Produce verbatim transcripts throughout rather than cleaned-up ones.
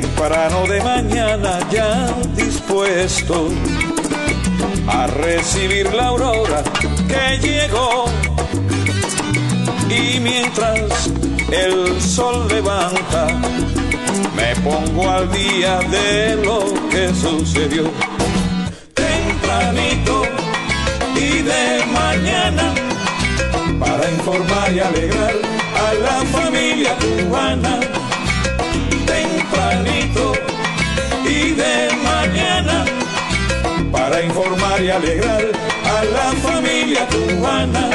temprano de mañana ya dispuesto a recibir la aurora que llegó, y mientras el sol levanta me pongo al día de lo que sucedió. Tempranito y de mañana, para informar y alegrar a la familia cubana. Tempranito y de mañana, para informar y alegrar a la familia cubana.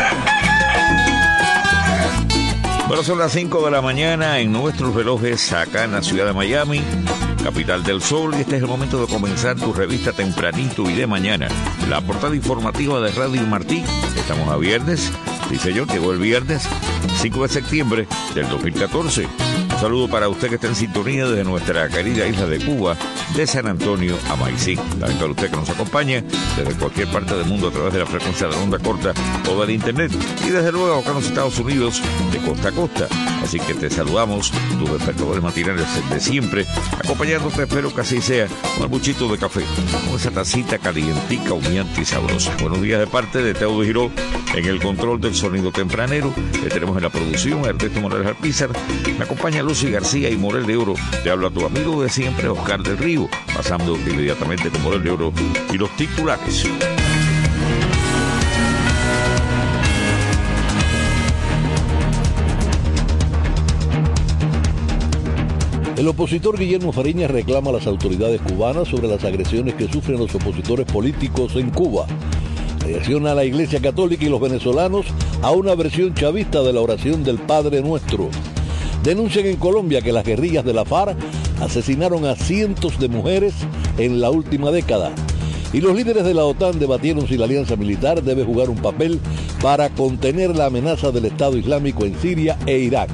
Bueno, son las cinco de la mañana en nuestros relojes acá en la ciudad de Miami, capital del sol, y este es el momento de comenzar tu revista Tempranito y de mañana, la portada informativa de Radio Martí. Estamos a viernes, sí señor, llegó el viernes cinco de septiembre del dos mil catorce. Un saludo para usted que está en sintonía desde nuestra querida isla de Cuba, de San Antonio a Maicí. También para usted que nos acompaña desde cualquier parte del mundo a través de la frecuencia de la onda corta o del internet. Y desde luego acá en los Estados Unidos, de costa a costa. Así que te saludamos, tus despertadores matinales de siempre, acompañándote, espero que así sea, con el buchito de café, con esa tacita calientica, humeante y sabrosa. Buenos días de parte de Teudo Giró en el control del sonido tempranero. Le tenemos en la producción a Ernesto Morales Alpizar. Me acompaña Lucy García y Morel de Oro. Te habla tu amigo de siempre, Oscar del Río, pasando inmediatamente con Morel de Oro y los titulares. El opositor Guillermo Fariñas reclama a las autoridades cubanas sobre las agresiones que sufren los opositores políticos en Cuba. Reacciona a la Iglesia Católica y los venezolanos a una versión chavista de la oración del Padre Nuestro. Denuncian en Colombia que las guerrillas de la FARC asesinaron a cientos de mujeres en la última década. Y los líderes de la OTAN debatieron si la alianza militar debe jugar un papel para contener la amenaza del Estado Islámico en Siria e Irak.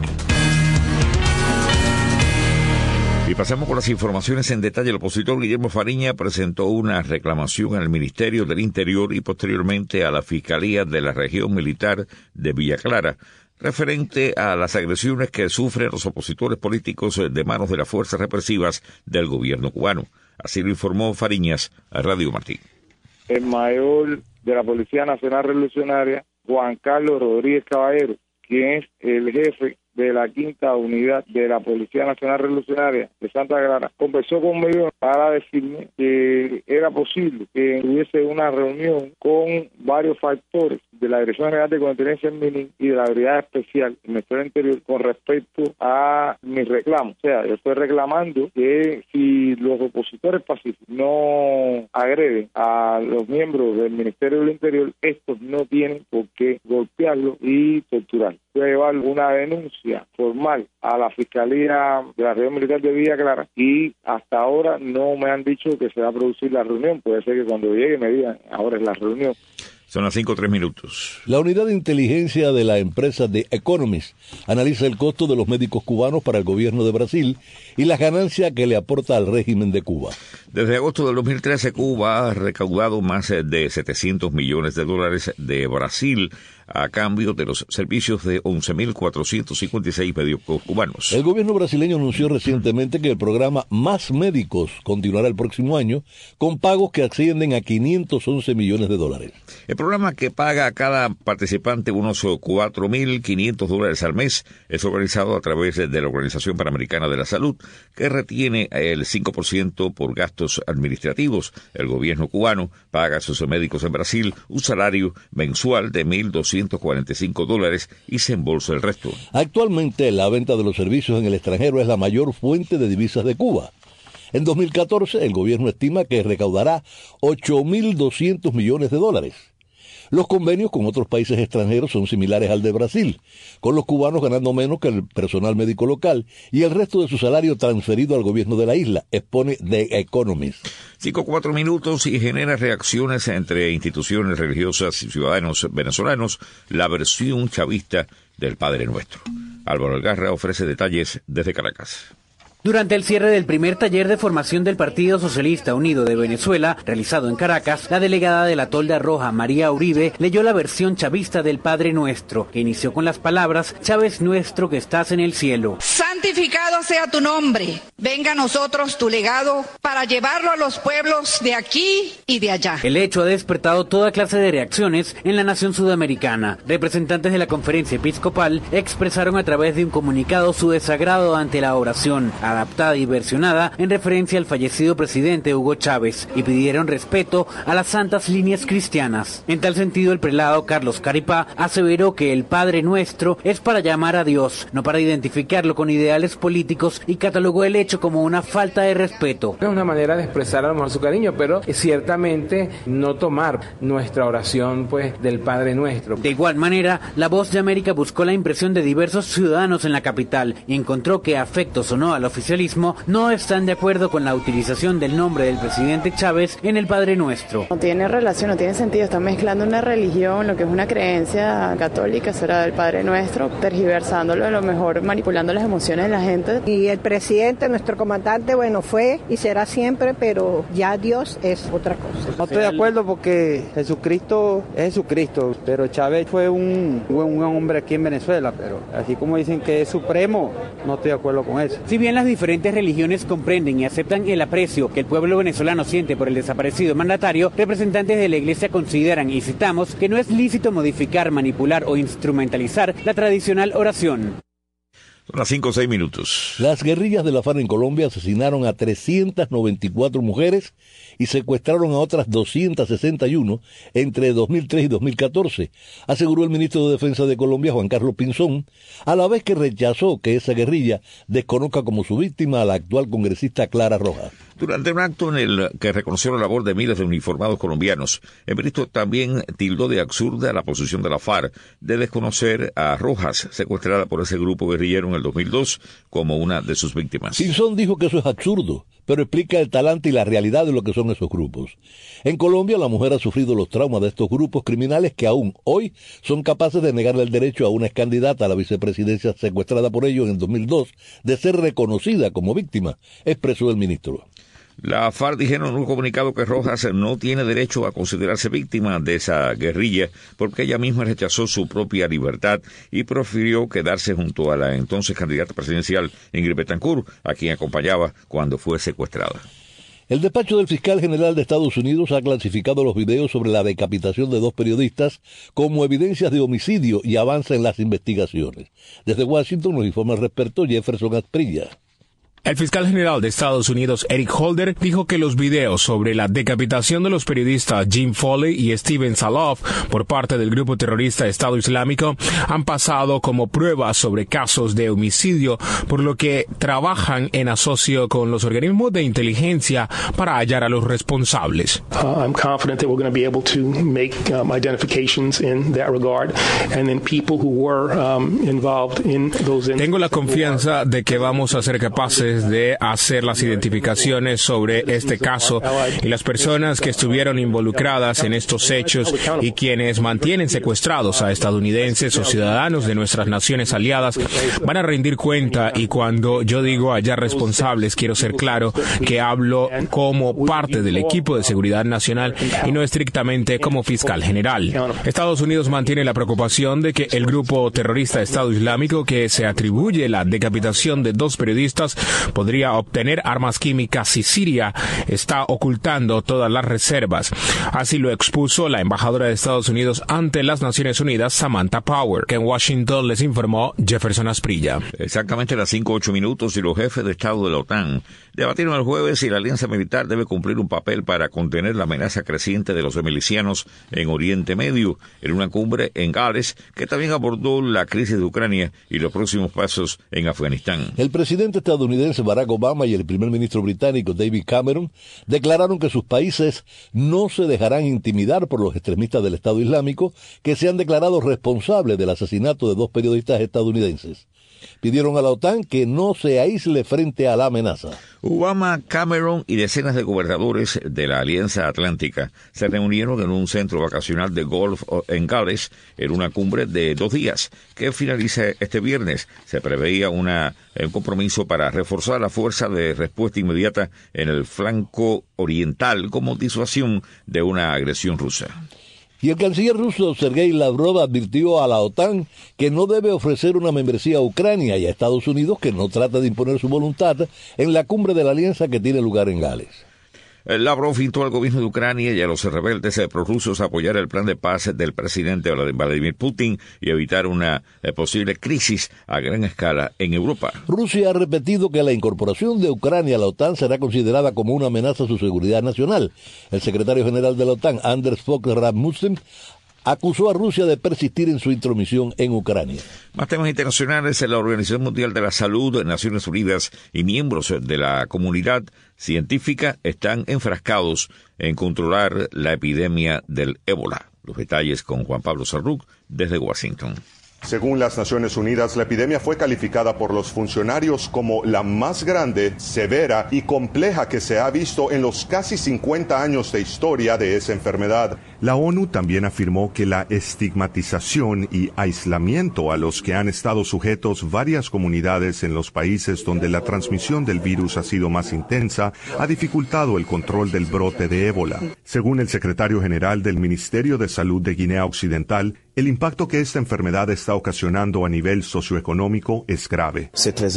Y pasamos con las informaciones en detalle. El opositor Guillermo Fariñas presentó una reclamación al Ministerio del Interior y posteriormente a la Fiscalía de la Región Militar de Villa Clara, referente a las agresiones que sufren los opositores políticos de manos de las fuerzas represivas del gobierno cubano. Así lo informó Fariñas a Radio Martí. El mayor de la Policía Nacional Revolucionaria, Juan Carlos Rodríguez Caballero, quien es el jefe de la quinta unidad de la Policía Nacional Revolucionaria de Santa Clara, conversó conmigo para decirme que era posible que hubiese una reunión con varios factores de la Dirección General de Contingencia en Minin y de la Brigada Especial del Ministerio del Interior con respecto a mis reclamos. O sea, yo estoy reclamando que si los opositores pacíficos no agreden a los miembros del Ministerio del Interior, estos no tienen por qué golpearlos y torturarlos. Voy a llevar una denuncia formal a la Fiscalía de la Región Militar de Villa Clara y hasta ahora no me han dicho que se va a producir la reunión. Puede ser que cuando llegue me digan, ahora es la reunión. Son las cinco o tres minutos. La unidad de inteligencia de la empresa The Economist analiza el costo de los médicos cubanos para el gobierno de Brasil y las ganancias que le aporta al régimen de Cuba. Desde agosto del dos mil trece, Cuba ha recaudado más de setecientos millones de dólares de Brasil a cambio de los servicios de once mil cuatrocientos cincuenta y seis médicos cubanos. El gobierno brasileño anunció recientemente que el programa Más Médicos continuará el próximo año con pagos que ascienden a quinientos once millones de dólares. El programa, que paga a cada participante unos cuatro mil quinientos dólares al mes, es organizado a través de la Organización Panamericana de la Salud, que retiene el cinco por ciento por gastos administrativos. El gobierno cubano paga a sus médicos en Brasil un salario mensual de mil doscientos cuarenta y cinco dólares y se embolsa el resto. Actualmente, la venta de los servicios en el extranjero es la mayor fuente de divisas de Cuba. En dos mil catorce, el gobierno estima que recaudará ocho mil doscientos millones de dólares. Los convenios con otros países extranjeros son similares al de Brasil, con los cubanos ganando menos que el personal médico local y el resto de su salario transferido al gobierno de la isla, expone The Economist. Cinco o cuatro minutos y genera reacciones entre instituciones religiosas y ciudadanos venezolanos la versión chavista del Padre Nuestro. Álvaro Algarra ofrece detalles desde Caracas. Durante el cierre del primer taller de formación del Partido Socialista Unido de Venezuela, realizado en Caracas, la delegada de la Tolda Roja, María Uribe, leyó la versión chavista del Padre Nuestro, que inició con las palabras: Chávez nuestro que estás en el cielo. ¡San Santificado sea tu nombre. Venga a nosotros tu legado para llevarlo a los pueblos de aquí y de allá. El hecho ha despertado toda clase de reacciones en la nación sudamericana. Representantes de la conferencia episcopal expresaron a través de un comunicado su desagrado ante la oración, adaptada y versionada en referencia al fallecido presidente Hugo Chávez, y pidieron respeto a las santas líneas cristianas. En tal sentido, el prelado Carlos Caripá aseveró que el Padre Nuestro es para llamar a Dios, no para identificarlo con ideales políticos, y catalogó el hecho como una falta de respeto. Es una manera de expresar a lo mejor su cariño, pero ciertamente no tomar nuestra oración pues del Padre Nuestro. De igual manera, La Voz de América buscó la impresión de diversos ciudadanos en la capital y encontró que, afectos o no al oficialismo, no están de acuerdo con la utilización del nombre del presidente Chávez en el Padre Nuestro. No tiene relación, no tiene sentido, están mezclando una religión, lo que es una creencia católica, será del Padre Nuestro, tergiversándolo, a lo mejor manipulando las emociones de la gente. Y el presidente, nuestro comandante, bueno, fue y será siempre, pero ya Dios es otra cosa. No estoy de acuerdo porque Jesucristo es Jesucristo, pero Chávez fue un buen hombre aquí en Venezuela, pero así como dicen que es supremo, no estoy de acuerdo con eso. Si bien las diferentes religiones comprenden y aceptan el aprecio que el pueblo venezolano siente por el desaparecido mandatario, representantes de la Iglesia consideran, y citamos, que no es lícito modificar, manipular o instrumentalizar la tradicional oración. Son las cinco o seis minutos. Las guerrillas de la FARC en Colombia asesinaron a trescientas noventa y cuatro mujeres y secuestraron a otras doscientas sesenta y uno entre dos mil tres y dos mil catorce, aseguró el ministro de Defensa de Colombia, Juan Carlos Pinzón, a la vez que rechazó que esa guerrilla desconozca como su víctima a la actual congresista Clara Rojas. Durante un acto en el que reconoció la labor de miles de uniformados colombianos, el ministro también tildó de absurda la posición de la FARC de desconocer a Rojas, secuestrada por ese grupo guerrillero en el dos mil dos, como una de sus víctimas. Pinzón dijo que eso es absurdo, pero explica el talante y la realidad de lo que son esos grupos. En Colombia, la mujer ha sufrido los traumas de estos grupos criminales que aún hoy son capaces de negarle el derecho a una excandidata a la vicepresidencia secuestrada por ellos en el dos mil dos de ser reconocida como víctima, expresó el ministro. La FARC dijeron en un comunicado que Rojas no tiene derecho a considerarse víctima de esa guerrilla porque ella misma rechazó su propia libertad y prefirió quedarse junto a la entonces candidata presidencial Ingrid Betancourt, a quien acompañaba cuando fue secuestrada. El despacho del fiscal general de Estados Unidos ha clasificado los videos sobre la decapitación de dos periodistas como evidencias de homicidio y avanza en las investigaciones. Desde Washington nos informa el experto Jefferson Asprilla. El fiscal general de Estados Unidos, Eric Holder, dijo que los videos sobre la decapitación de los periodistas Jim Foley y Steven Saloff por parte del grupo terrorista Estado Islámico han pasado como pruebas sobre casos de homicidio, por lo que trabajan en asocio con los organismos de inteligencia para hallar a los responsables. Uh, I'm confident that we're going to be able to make um, identifications in that regard, and then people who were um, involved in those. Tengo la confianza de que vamos a ser capaces de hacer las identificaciones sobre este caso y las personas que estuvieron involucradas en estos hechos y quienes mantienen secuestrados a estadounidenses o ciudadanos de nuestras naciones aliadas van a rendir cuenta, y cuando yo digo hallar responsables quiero ser claro que hablo como parte del equipo de seguridad nacional y no estrictamente como fiscal general. Estados Unidos mantiene la preocupación de que el grupo terrorista Estado Islámico, que se atribuye la decapitación de dos periodistas, podría obtener armas químicas y Siria está ocultando todas las reservas. Así lo expuso la embajadora de Estados Unidos ante las Naciones Unidas, Samantha Power, que en Washington les informó Jefferson Asprilla. Exactamente las cinco ocho minutos y los jefes de Estado de la OTAN debatieron el jueves si la alianza militar debe cumplir un papel para contener la amenaza creciente de los milicianos en Oriente Medio, en una cumbre en Gales que también abordó la crisis de Ucrania y los próximos pasos en Afganistán. El presidente estadounidense Barack Obama y el primer ministro británico David Cameron declararon que sus países no se dejarán intimidar por los extremistas del Estado Islámico que se han declarado responsables del asesinato de dos periodistas estadounidenses. Pidieron a la OTAN que no se aísle frente a la amenaza. Obama, Cameron y decenas de gobernadores de la Alianza Atlántica se reunieron en un centro vacacional de golf en Gales en una cumbre de dos días que finaliza este viernes. Se preveía una, un compromiso para reforzar la fuerza de respuesta inmediata en el flanco oriental como disuasión de una agresión rusa. Y el canciller ruso Sergei Lavrov advirtió a la OTAN que no debe ofrecer una membresía a Ucrania y a Estados Unidos que no trata de imponer su voluntad en la cumbre de la alianza que tiene lugar en Gales. Lavrov instó al gobierno de Ucrania y a los rebeldes prorrusos a apoyar el plan de paz del presidente Vladimir Putin y evitar una eh, posible crisis a gran escala en Europa. Rusia ha repetido que la incorporación de Ucrania a la OTAN será considerada como una amenaza a su seguridad nacional. El secretario general de la OTAN, Anders Fogh Rasmussen, acusó a Rusia de persistir en su intromisión en Ucrania. Más temas internacionales. La Organización Mundial de la Salud, Naciones Unidas y miembros de la comunidad científica están enfrascados en controlar la epidemia del ébola. Los detalles con Juan Pablo Sarruc desde Washington. Según las Naciones Unidas, la epidemia fue calificada por los funcionarios como la más grande, severa y compleja que se ha visto en los casi cincuenta años de historia de esa enfermedad. La ONU también afirmó que la estigmatización y aislamiento a los que han estado sujetos varias comunidades en los países donde la transmisión del virus ha sido más intensa ha dificultado el control del brote de ébola. Según el secretario general del Ministerio de Salud de Guinea Occidental, el impacto que esta enfermedad está ocasionando a nivel socioeconómico es grave.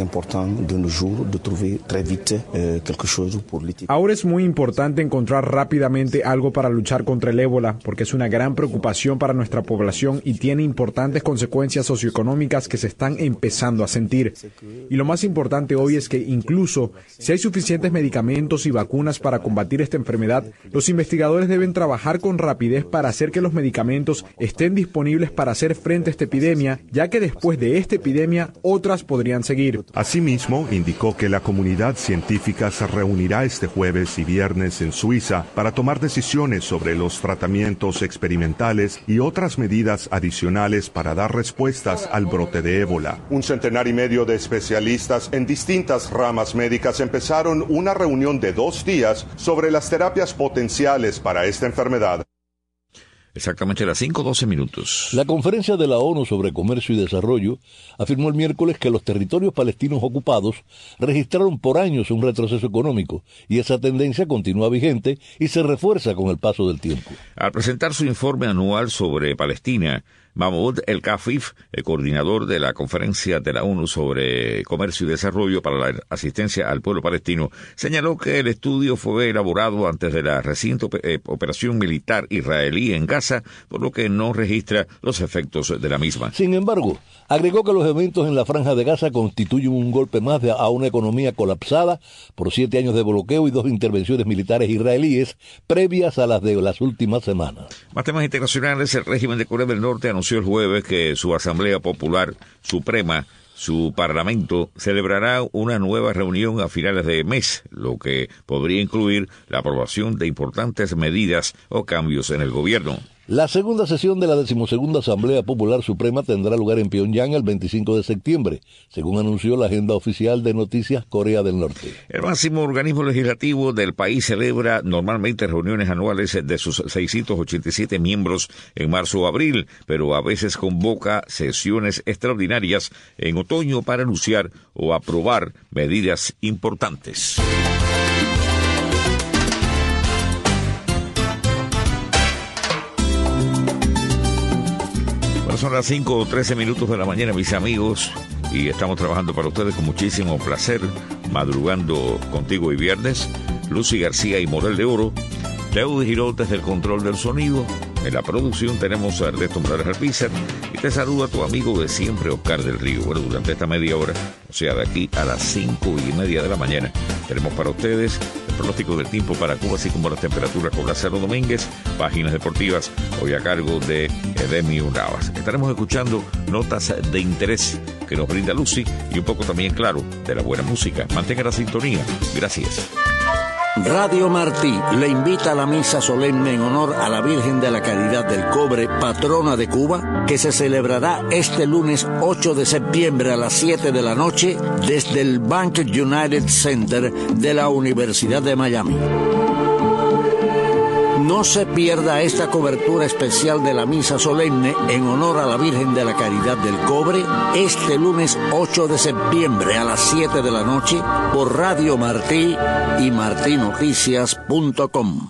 Ahora es muy importante encontrar rápidamente algo para luchar contra el ébola, porque es una gran preocupación para nuestra población y tiene importantes consecuencias socioeconómicas que se están empezando a sentir. Y lo más importante hoy es que incluso si hay suficientes medicamentos y vacunas para combatir esta enfermedad, los investigadores deben trabajar con rapidez para hacer que los medicamentos estén disponibles para hacer frente a esta epidemia, ya que después de esta epidemia, otras podrían seguir. Asimismo, indicó que la comunidad científica se reunirá este jueves y viernes en Suiza para tomar decisiones sobre los tratamientos experimentales y otras medidas adicionales para dar respuestas al brote de ébola. Un centenar y medio de especialistas en distintas ramas médicas empezaron una reunión de dos días sobre las terapias potenciales para esta enfermedad. Exactamente a las cinco doce minutos. La Conferencia de la ONU sobre Comercio y Desarrollo afirmó el miércoles que los territorios palestinos ocupados registraron por años un retroceso económico y esa tendencia continúa vigente y se refuerza con el paso del tiempo. Al presentar su informe anual sobre Palestina, Mahmoud El Kafif, el coordinador de la Conferencia de la ONU sobre Comercio y Desarrollo para la Asistencia al Pueblo Palestino, señaló que el estudio fue elaborado antes de la reciente operación militar israelí en Gaza, por lo que no registra los efectos de la misma. Sin embargo, agregó que los eventos en la Franja de Gaza constituyen un golpe más de, a una economía colapsada por siete años de bloqueo y dos intervenciones militares israelíes previas a las de las últimas semanas. Más temas internacionales. El régimen de Corea del Norte anunció el jueves que su Asamblea Popular Suprema, su Parlamento, celebrará una nueva reunión a finales de mes, lo que podría incluir la aprobación de importantes medidas o cambios en el gobierno. La segunda sesión de la decimosegunda Asamblea Popular Suprema tendrá lugar en Pyongyang el veinticinco de septiembre, según anunció la agenda oficial de Noticias Corea del Norte. El máximo organismo legislativo del país celebra normalmente reuniones anuales de sus seiscientos ochenta y siete miembros en marzo o abril, pero a veces convoca sesiones extraordinarias en otoño para anunciar o aprobar medidas importantes. Son las cinco o trece minutos de la mañana, mis amigos, y estamos trabajando para ustedes con muchísimo placer, madrugando contigo y viernes. Lucy García y Morel de Oro, Leo de Girón desde el control del sonido. En la producción tenemos a Ernesto Morales Alpizar y te saluda tu amigo de siempre, Oscar del Río. Bueno, durante esta media hora, o sea, de aquí a las cinco y media de la mañana, tenemos para ustedes el pronóstico del tiempo para Cuba, así como las temperaturas con Lázaro Domínguez, páginas deportivas, hoy a cargo de Edemio Navas. Estaremos escuchando notas de interés que nos brinda Lucy y un poco también, claro, de la buena música. Mantenga la sintonía. Gracias. Radio Martí le invita a la misa solemne en honor a la Virgen de la Caridad del Cobre, patrona de Cuba, que se celebrará este lunes ocho de septiembre a las siete de la noche desde el Bank United Center de la Universidad de Miami. No se pierda esta cobertura especial de la misa solemne en honor a la Virgen de la Caridad del Cobre este lunes ocho de septiembre a las siete de la noche por Radio Martí y martinoticias punto com.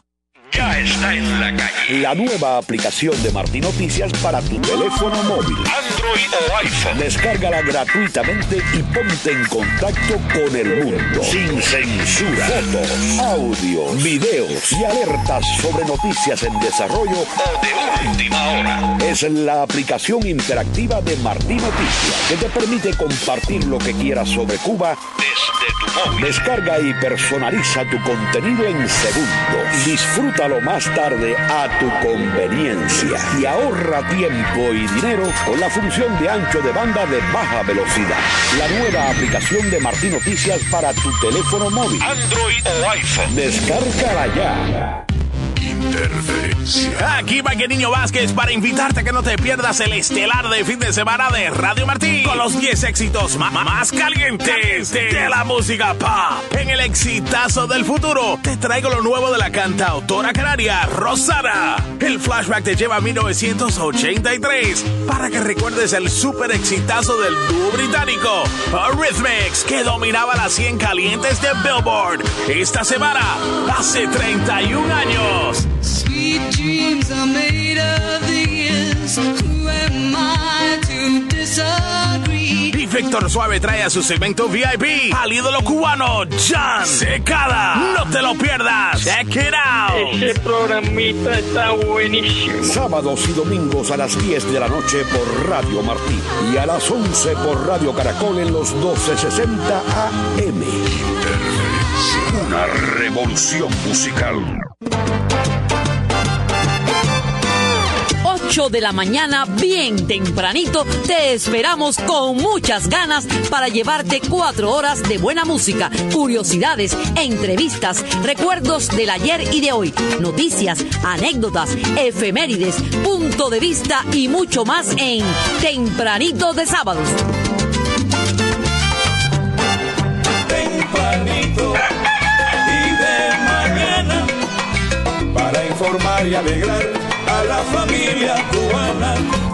ya está en la calle. La nueva aplicación de Martín Noticias para tu teléfono móvil, Android o iPhone. Descárgala gratuitamente y ponte en contacto con el mundo. Sin censura. Fotos, audios, videos y alertas sobre noticias en desarrollo o de última hora. Es la aplicación interactiva de Martín Noticias que te permite compartir lo que quieras sobre Cuba desde tu móvil. Descarga y personaliza tu contenido en segundos. Disfrútalo más tarde a tu conveniencia y ahorra tiempo y dinero con la función de ancho de banda de baja velocidad. La nueva aplicación de Martín Noticias para tu teléfono móvil, Android o iPhone. Descárgala ya. Interferencia. Aquí va Niño Vázquez para invitarte a que no te pierdas el estelar de fin de semana de Radio Martí con los diez éxitos ma- más calientes de la música pop. En el exitazo del futuro te traigo lo nuevo de la cantautora canaria Rosana. El flashback te lleva a mil novecientos ochenta y tres para que recuerdes el super exitazo del dúo británico Eurythmics, que dominaba las cien calientes de Billboard esta semana hace treinta y un años. Sweet dreams are made of these. Who am I to disagree? Y Víctor Suave trae a su segmento V I P al ídolo cubano Jan Secada. No te lo pierdas. Check it out. Ese programita está buenísimo. Sábados y domingos a las diez de la noche por Radio Martí y a las once por Radio Caracol en los doce sesenta A M. Una revolución musical. ocho de la mañana, bien tempranito, te esperamos con muchas ganas para llevarte cuatro horas de buena música, curiosidades, entrevistas, recuerdos del ayer y de hoy, noticias, anécdotas, efemérides, punto de vista y mucho más en Tempranito de Sábados. Tempranito y de mañana, para informar y alegrar a la familia cubana.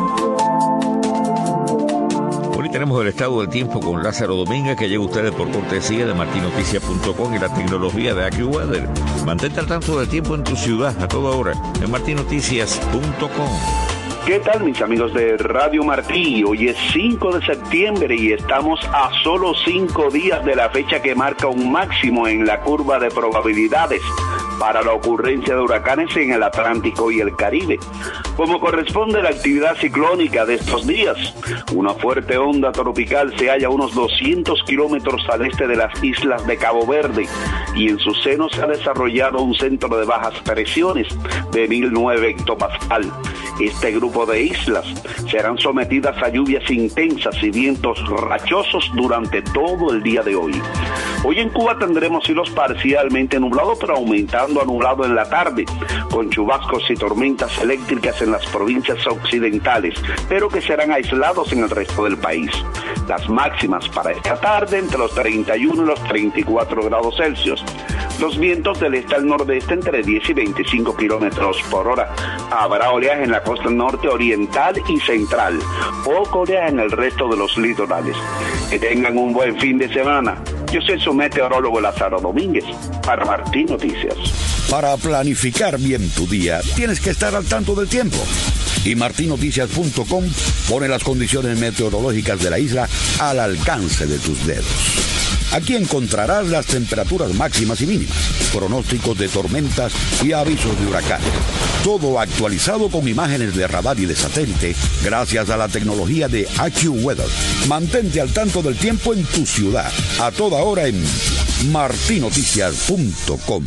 Hoy tenemos el estado del tiempo con Lázaro Domínguez, que llega a ustedes por cortesía de martin noticias punto com y la tecnología de AccuWeather. Mantente al tanto del tiempo en tu ciudad a toda hora en martin noticias punto com. ¿Qué tal, mis amigos de Radio Martí? Hoy es cinco de septiembre y estamos a solo cinco días de la fecha que marca un máximo en la curva de probabilidades para la ocurrencia de huracanes en el Atlántico y el Caribe. Como corresponde a la actividad ciclónica de estos días, una fuerte onda tropical se halla a unos doscientos kilómetros al este de las islas de Cabo Verde y en su seno se ha desarrollado un centro de bajas presiones de mil nueve hectopascal. Este grupo de islas serán sometidas a lluvias intensas y vientos rachosos durante todo el día de hoy. Hoy en Cuba tendremos cielos parcialmente nublados, pero aumentando a nublado en la tarde, con chubascos y tormentas eléctricas en las provincias occidentales, pero que serán aislados en el resto del país. Las máximas para esta tarde entre los treinta y uno y los treinta y cuatro grados Celsius. Los vientos del este al nordeste entre diez y veinticinco kilómetros por hora. Habrá oleaje en la costa norte, oriental y central. Poco oleaje en el resto de los litorales. Que tengan un buen fin de semana. Yo soy su meteorólogo Lázaro Domínguez para Martín Noticias. Para planificar bien tu día, tienes que estar al tanto del tiempo. Y martin noticias punto com pone las condiciones meteorológicas de la isla al alcance de tus dedos. Aquí encontrarás las temperaturas máximas y mínimas, pronósticos de tormentas y avisos de huracanes. Todo actualizado con imágenes de radar y de satélite gracias a la tecnología de AccuWeather. Mantente al tanto del tiempo en tu ciudad, a toda hora en martin noticias punto com.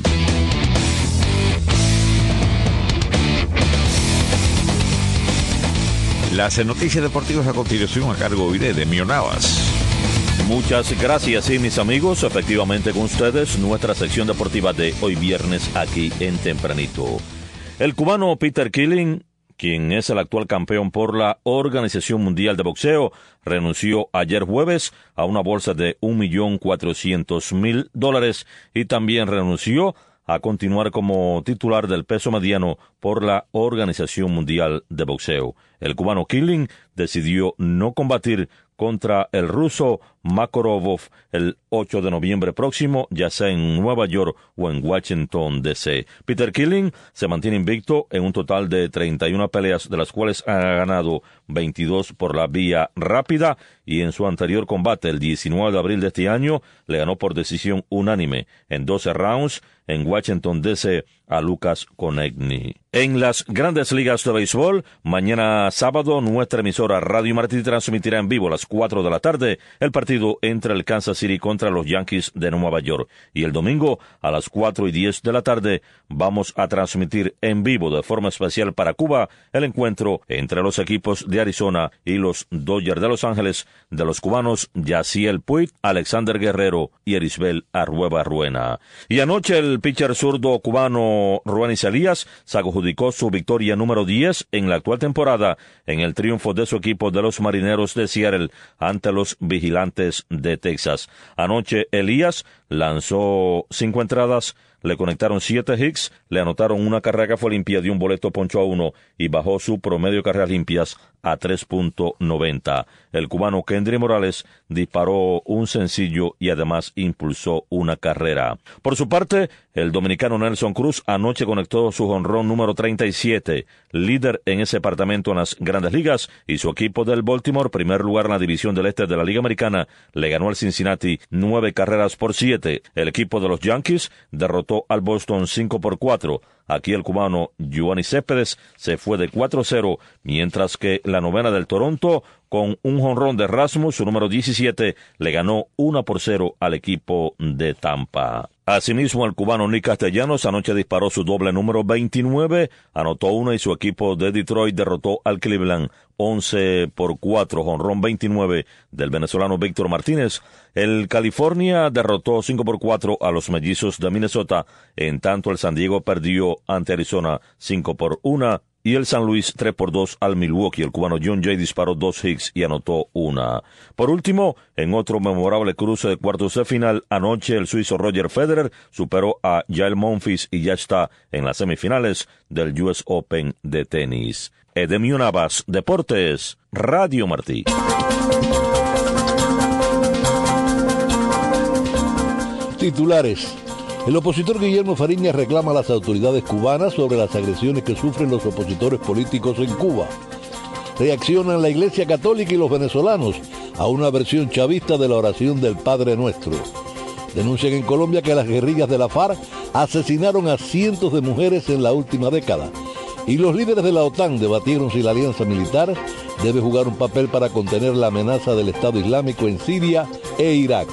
Las noticias deportivas a continuación a cargo hoy de Demio Navas. Muchas gracias, sí, mis amigos. Efectivamente con ustedes, nuestra sección deportiva de hoy viernes aquí en Tempranito. El cubano Peter Killing, quien es el actual campeón por la Organización Mundial de Boxeo, renunció ayer jueves a una bolsa de un millón cuatrocientos mil dólares y también renunció a continuar como titular del peso mediano por la Organización Mundial de Boxeo. El cubano Killing decidió no combatir contra el ruso Makarov el ocho de noviembre próximo, ya sea en Nueva York o en Washington, D C Peter Killing se mantiene invicto en un total de treinta y una peleas, de las cuales ha ganado veintidós por la vía rápida, y en su anterior combate, el diecinueve de abril de este año, le ganó por decisión unánime en doce rounds en Washington, D C a Lucas Konechny. En las grandes ligas de béisbol, mañana sábado, nuestra emisora Radio Martí transmitirá en vivo a las cuatro de la tarde el partido entre el Kansas City contra los Yankees de Nueva York. Y el domingo, a las cuatro y diez de la tarde, vamos a transmitir en vivo de forma especial para Cuba el encuentro entre los equipos de Arizona y los Dodgers de Los Ángeles, de los cubanos Yaciel Puig, Alexander Guerrero y Erisbel Arrueba Ruena. Y anoche el pitcher zurdo cubano Ruenis Elías se adjudicó su victoria número diez en la actual temporada en el triunfo de su equipo de los Marineros de Seattle ante los Vigilantes de Texas. Anoche Elías lanzó cinco entradas, le conectaron siete hits, le anotaron una carrera que fue limpia de un boleto poncho a uno y bajó su promedio de carreras limpias a tres punto noventa. El cubano Kendry Morales disparó un sencillo y además impulsó una carrera. Por su parte, el dominicano Nelson Cruz anoche conectó su jonrón número treinta y siete, líder en ese departamento en las Grandes Ligas, y su equipo del Baltimore, primer lugar en la división del este de la Liga Americana, le ganó al Cincinnati nueve carreras por siete. El equipo de los Yankees derrotó al Boston cinco por cuatro. Aquí el cubano Giovanni Céspedes se fue de cuatro cero, mientras que la novena del Toronto, con un jonrón de Rasmus, su número diecisiete, le ganó uno por cero al equipo de Tampa. Asimismo, el cubano Nick Castellanos anoche disparó su doble número veintinueve, anotó una y su equipo de Detroit derrotó al Cleveland once por cuatro, jonrón veintinueve del venezolano Víctor Martínez. El California derrotó cinco por cuatro a los Mellizos de Minnesota, en tanto el San Diego perdió ante Arizona cinco por uno. Y el San Luis tres por dos al Milwaukee. El cubano John Jay disparó dos hits y anotó una. Por último, en otro memorable cruce de cuartos de final, anoche el suizo Roger Federer superó a Yael Monfils y ya está en las semifinales del U S Open de tenis. Edemio Navas, Deportes, Radio Martí. Titulares. El opositor Guillermo Fariñas reclama a las autoridades cubanas sobre las agresiones que sufren los opositores políticos en Cuba. Reaccionan la Iglesia Católica y los venezolanos a una versión chavista de la oración del Padre Nuestro. Denuncian en Colombia que las guerrillas de la FARC asesinaron a cientos de mujeres en la última década. Y los líderes de la OTAN debatieron si la alianza militar debe jugar un papel para contener la amenaza del Estado Islámico en Siria e Irak.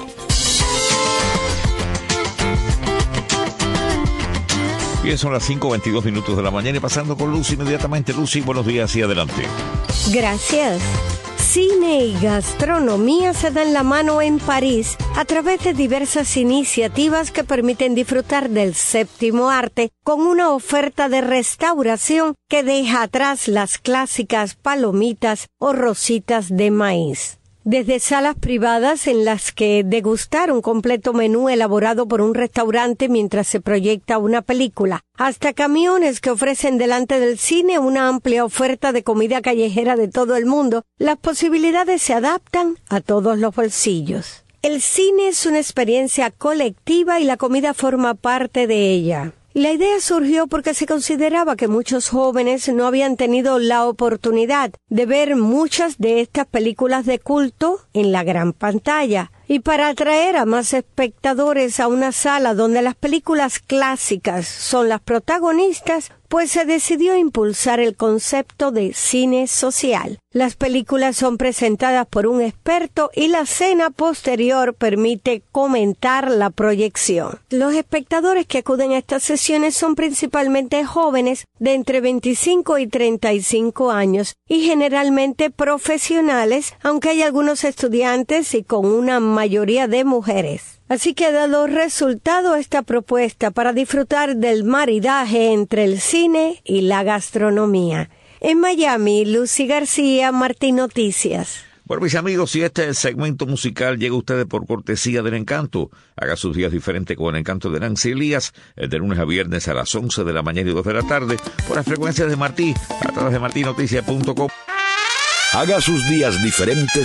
Bien, son las cinco veintidós minutos de la mañana y pasando con Lucy inmediatamente. Lucy, buenos días y adelante. Gracias. Cine y gastronomía se dan la mano en París a través de diversas iniciativas que permiten disfrutar del séptimo arte con una oferta de restauración que deja atrás las clásicas palomitas o rositas de maíz. Desde salas privadas en las que degustar un completo menú elaborado por un restaurante mientras se proyecta una película, hasta camiones que ofrecen delante del cine una amplia oferta de comida callejera de todo el mundo, las posibilidades se adaptan a todos los bolsillos. El cine es una experiencia colectiva y la comida forma parte de ella. La idea surgió porque se consideraba que muchos jóvenes no habían tenido la oportunidad de ver muchas de estas películas de culto en la gran pantalla. Y para atraer a más espectadores a una sala donde las películas clásicas son las protagonistas, pues se decidió impulsar el concepto de cine social. Las películas son presentadas por un experto y la cena posterior permite comentar la proyección. Los espectadores que acuden a estas sesiones son principalmente jóvenes de entre veinticinco y treinta y cinco años y generalmente profesionales, aunque hay algunos estudiantes y con una mayoría de mujeres. Así que ha dado resultado esta propuesta para disfrutar del maridaje entre el cine y la gastronomía. En Miami, Lucy García, Martín Noticias. Bueno, mis amigos, si este segmento musical llega a ustedes por cortesía del Encanto, haga sus días diferentes con el Encanto de Nancy Elías, de lunes a viernes a las once de la mañana y dos de la tarde, por las frecuencias de Martí, a través de martinoticias punto com. Haga sus días diferentes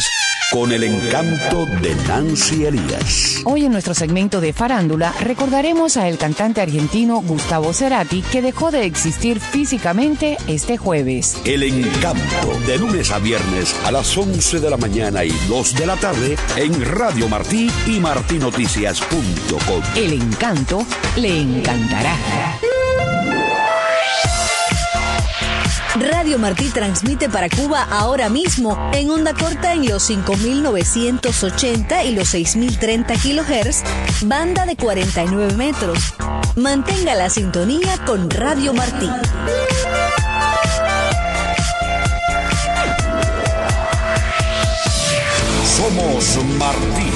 con el encanto de Nancy Elías. Hoy en nuestro segmento de farándula recordaremos al cantante argentino Gustavo Cerati, que dejó de existir físicamente este jueves. El encanto, de lunes a viernes a las once de la mañana y dos de la tarde en Radio Martí y martinoticias punto com. El encanto le encantará. Radio Martí transmite para Cuba ahora mismo en onda corta en los cinco mil novecientos ochenta y los seis mil treinta kilohertz, banda de cuarenta y nueve metros. Mantenga la sintonía con Radio Martí. Somos Martí.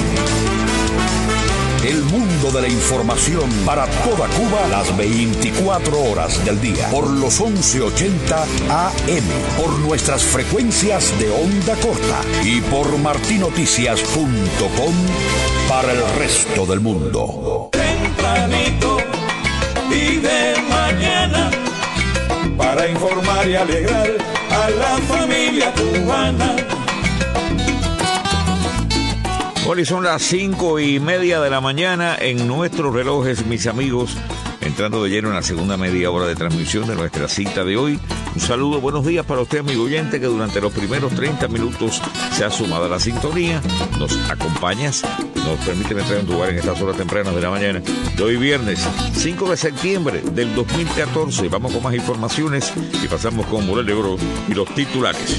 El mundo de la información para toda Cuba las veinticuatro horas del día. Por los once ochenta A M. Por nuestras frecuencias de onda corta. Y por martinoticias punto com para el resto del mundo. Tempranito y de mañana, para informar y alegrar a la familia cubana. Hoy son las cinco y media de la mañana en nuestros relojes, mis amigos, entrando de lleno en la segunda media hora de transmisión de nuestra cita de hoy. Un saludo, buenos días para usted, amigo oyente, que durante los primeros treinta minutos se ha sumado a la sintonía, nos acompañas, nos permite entrar en tu lugar en estas horas tempranas de la mañana de hoy viernes cinco de septiembre del dos mil catorce. Vamos con más informaciones y pasamos con Morel de Oro y los titulares.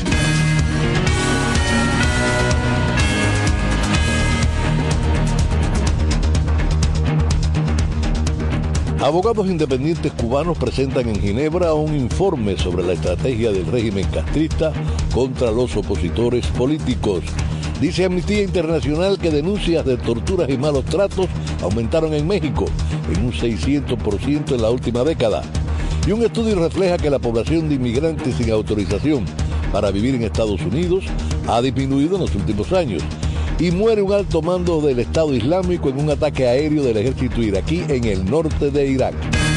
Abogados independientes cubanos presentan en Ginebra un informe sobre la estrategia del régimen castrista contra los opositores políticos. Dice Amnistía Internacional que denuncias de torturas y malos tratos aumentaron en México en un seiscientos por ciento en la última década. Y un estudio refleja que la población de inmigrantes sin autorización para vivir en Estados Unidos ha disminuido en los últimos años. Y muere un alto mando del Estado Islámico en un ataque aéreo del ejército iraquí en el norte de Irak.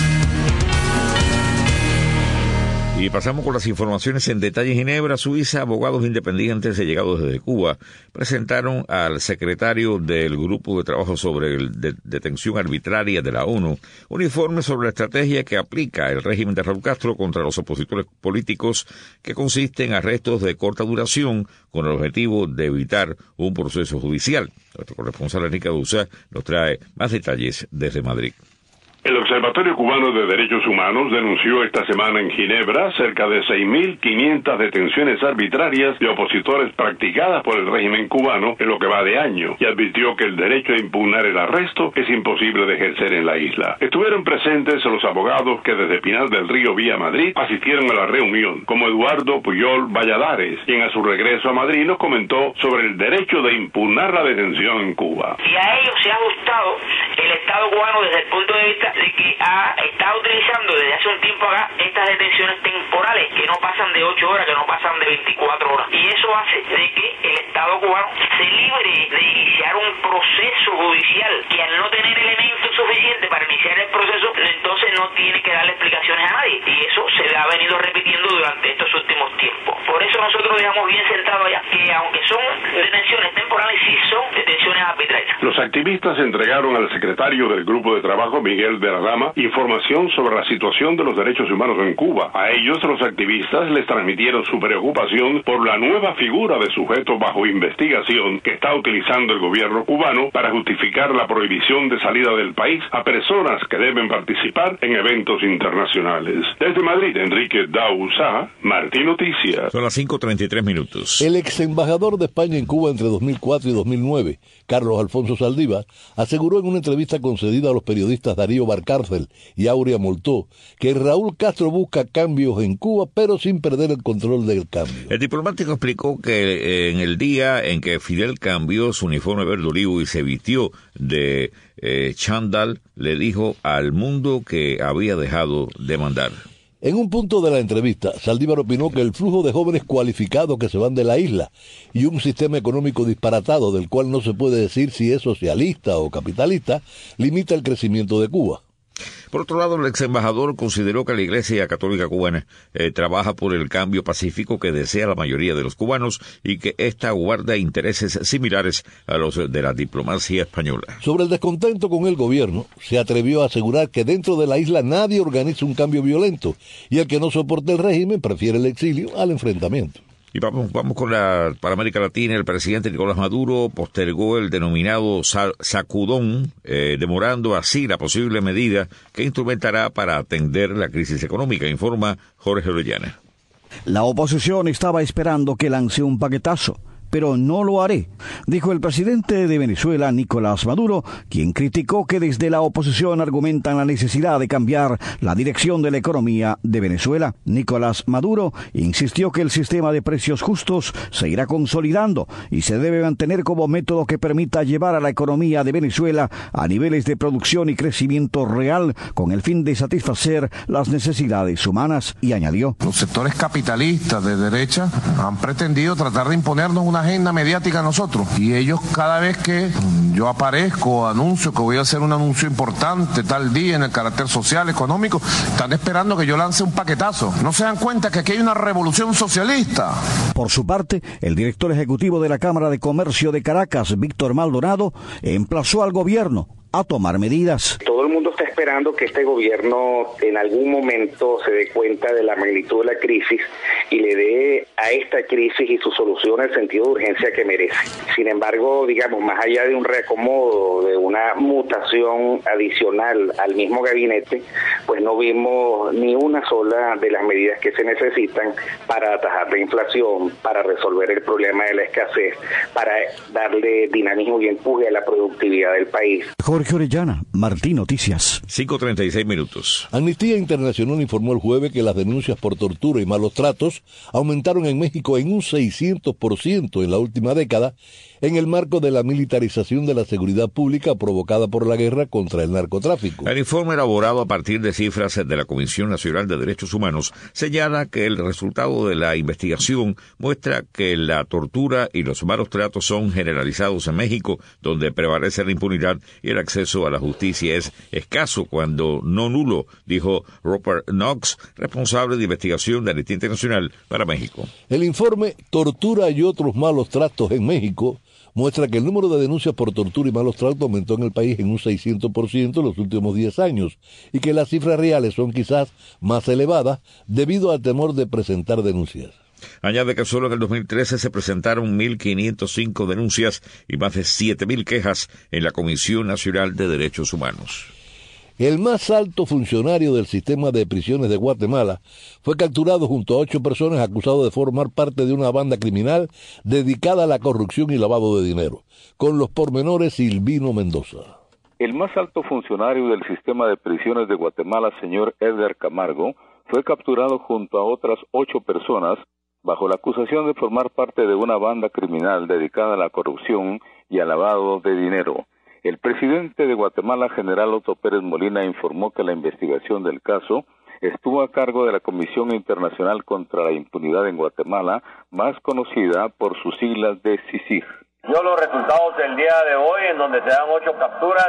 Y pasamos con las informaciones en detalle. En Ginebra, Suiza, abogados independientes llegados desde Cuba presentaron al secretario del Grupo de Trabajo sobre el de Detención Arbitraria de la ONU un informe sobre la estrategia que aplica el régimen de Raúl Castro contra los opositores políticos, que consiste en arrestos de corta duración con el objetivo de evitar un proceso judicial. Nuestro corresponsal Enrique Duzá nos trae más detalles desde Madrid. El Observatorio Cubano de Derechos Humanos denunció esta semana en Ginebra cerca de seis mil quinientas detenciones arbitrarias de opositores practicadas por el régimen cubano en lo que va de año, y advirtió que el derecho a impugnar el arresto es imposible de ejercer en la isla. Estuvieron presentes los abogados que desde Pinar del Río vía Madrid asistieron a la reunión, como Eduardo Puyol Valladares, quien a su regreso a Madrid nos comentó sobre el derecho de impugnar la detención en Cuba. Y a ellos se ha ajustado el Estado cubano desde el punto de vista de que ha estado utilizando desde hace un tiempo acá estas detenciones temporales que no pasan de ocho horas, que no pasan de veinticuatro horas, y eso hace de que el Estado cubano se libre de iniciar un proceso judicial que, al no tener elementos suficientes para iniciar el proceso, entonces no tiene que darle explicaciones a nadie, y eso se ha venido repitiendo durante estos últimos tiempos. Por eso nosotros dejamos bien sentado allá que, aunque son detenciones temporales, sí son detenciones arbitrarias. Los activistas entregaron al secretario del Grupo de Trabajo, Miguel de la Dama, información sobre la situación de los derechos humanos en Cuba. A ellos, los activistas les transmitieron su preocupación por la nueva figura de sujeto bajo investigación que está utilizando el gobierno cubano para justificar la prohibición de salida del país a personas que deben participar en eventos internacionales. Desde Madrid, Enrique Dauzá, Martí Noticias. Son las cinco treinta y tres minutos. El ex embajador de España en Cuba entre dos mil cuatro y dos mil nueve, Carlos Alfonso Saldívar, aseguró en una entrevista concedida a los periodistas Darío Barcárcel y Aurea Moltó que Raúl Castro busca cambios en Cuba, pero sin perder el control del cambio. El diplomático explicó que en el día en que Fidel cambió su uniforme verde olivo y se vistió de eh, chándal, le dijo al mundo que había dejado de mandar. En un punto de la entrevista, Saldívar opinó que el flujo de jóvenes cualificados que se van de la isla y un sistema económico disparatado del cual no se puede decir si es socialista o capitalista, limita el crecimiento de Cuba. Por otro lado, el ex embajador consideró que la Iglesia Católica Cubana eh, trabaja por el cambio pacífico que desea la mayoría de los cubanos y que ésta guarda intereses similares a los de la diplomacia española. Sobre el descontento con el gobierno, se atrevió a asegurar que dentro de la isla nadie organiza un cambio violento y el que no soporte el régimen prefiere el exilio al enfrentamiento. Y vamos, vamos con la, para América Latina, el presidente Nicolás Maduro postergó el denominado sacudón, eh, demorando así la posible medida que instrumentará para atender la crisis económica, informa Jorge Orellana. La oposición estaba esperando que lance un paquetazo, pero no lo haré, dijo el presidente de Venezuela, Nicolás Maduro, quien criticó que desde la oposición argumentan la necesidad de cambiar la dirección de la economía de Venezuela. Nicolás Maduro insistió que el sistema de precios justos se irá consolidando y se debe mantener como método que permita llevar a la economía de Venezuela a niveles de producción y crecimiento real con el fin de satisfacer las necesidades humanas, y añadió: los sectores capitalistas de derecha han pretendido tratar de imponernos una agenda mediática a nosotros, y ellos cada vez que yo aparezco, anuncio que voy a hacer un anuncio importante tal día en el carácter social, económico, están esperando que yo lance un paquetazo. No se dan cuenta que aquí hay una revolución socialista. Por su parte, el director ejecutivo de la Cámara de Comercio de Caracas, Víctor Maldonado, emplazó al gobierno a tomar medidas. Todo el mundo está esperando que este gobierno en algún momento se dé cuenta de la magnitud de la crisis y le dé a esta crisis y su solución el sentido de urgencia que merece. Sin embargo, digamos, más allá de un reacomodo, de una mutación adicional al mismo gabinete, pues no vimos ni una sola de las medidas que se necesitan para atajar la inflación, para resolver el problema de la escasez, para darle dinamismo y empuje a la productividad del país. Jorge Orellana, Martín Noticias. cinco treinta y seis minutos. Amnistía Internacional informó el jueves que las denuncias por tortura y malos tratos aumentaron en México en un seiscientos por ciento en la última década, en el marco de la militarización de la seguridad pública provocada por la guerra contra el narcotráfico. El informe, elaborado a partir de cifras de la Comisión Nacional de Derechos Humanos, señala que el resultado de la investigación muestra que la tortura y los malos tratos son generalizados en México, donde prevalece la impunidad y el acceso a la justicia es escaso, cuando no nulo, dijo Rupert Knox, responsable de investigación de Amnistía Internacional para México. El informe Tortura y otros malos tratos en México muestra que el número de denuncias por tortura y malos tratos aumentó en el país en un seiscientos por ciento en los últimos diez años y que las cifras reales son quizás más elevadas debido al temor de presentar denuncias. Añade que solo en el dos mil trece se presentaron mil quinientas cinco denuncias y más de siete mil quejas en la Comisión Nacional de Derechos Humanos. El más alto funcionario del sistema de prisiones de Guatemala fue capturado junto a ocho personas acusados de formar parte de una banda criminal dedicada a la corrupción y lavado de dinero. Con los pormenores, Silvino Mendoza. El más alto funcionario del sistema de prisiones de Guatemala, señor Edgar Camargo, fue capturado junto a otras ocho personas bajo la acusación de formar parte de una banda criminal dedicada a la corrupción y al lavado de dinero. El presidente de Guatemala, general Otto Pérez Molina, informó que la investigación del caso estuvo a cargo de la Comisión Internacional contra la Impunidad en Guatemala, más conocida por sus siglas de C I C I G. Yo los resultados del día de hoy, en donde se dan ocho capturas,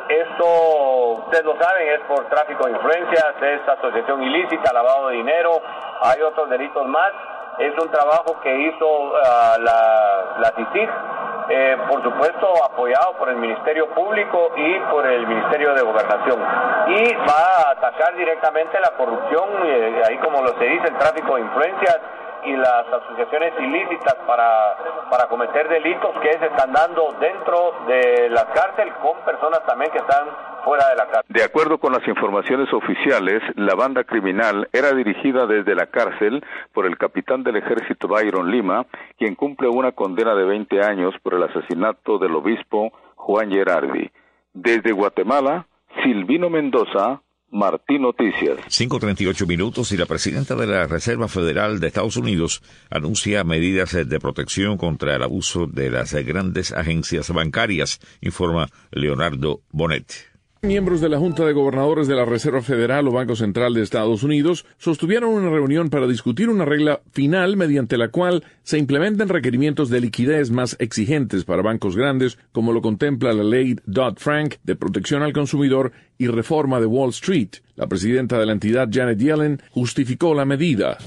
esto, ustedes lo saben, es por tráfico de influencias, es asociación ilícita, lavado de dinero, hay otros delitos más. Es un trabajo que hizo uh, la, la C I C I G, eh, por supuesto apoyado por el Ministerio Público y por el Ministerio de Gobernación. Y va a atacar directamente la corrupción, eh, ahí como lo se dice, el tráfico de influencias y las asociaciones ilícitas para, para cometer delitos que se están dando dentro de la cárcel con personas también que están fuera de la cárcel. De acuerdo con las informaciones oficiales, la banda criminal era dirigida desde la cárcel por el capitán del ejército Byron Lima, quien cumple una condena de veinte años por el asesinato del obispo Juan Gerardi. Desde Guatemala, Silvino Mendoza, Martín Noticias. cinco treinta y ocho minutos y la presidenta de la Reserva Federal de Estados Unidos anuncia medidas de protección contra el abuso de las grandes agencias bancarias, informa Leonardo Bonet. Miembros de la Junta de Gobernadores de la Reserva Federal o Banco Central de Estados Unidos sostuvieron una reunión para discutir una regla final mediante la cual se implementen requerimientos de liquidez más exigentes para bancos grandes, como lo contempla la ley Dodd-Frank de protección al consumidor y reforma de Wall Street. La presidenta de la entidad, Janet Yellen, justificó la medida.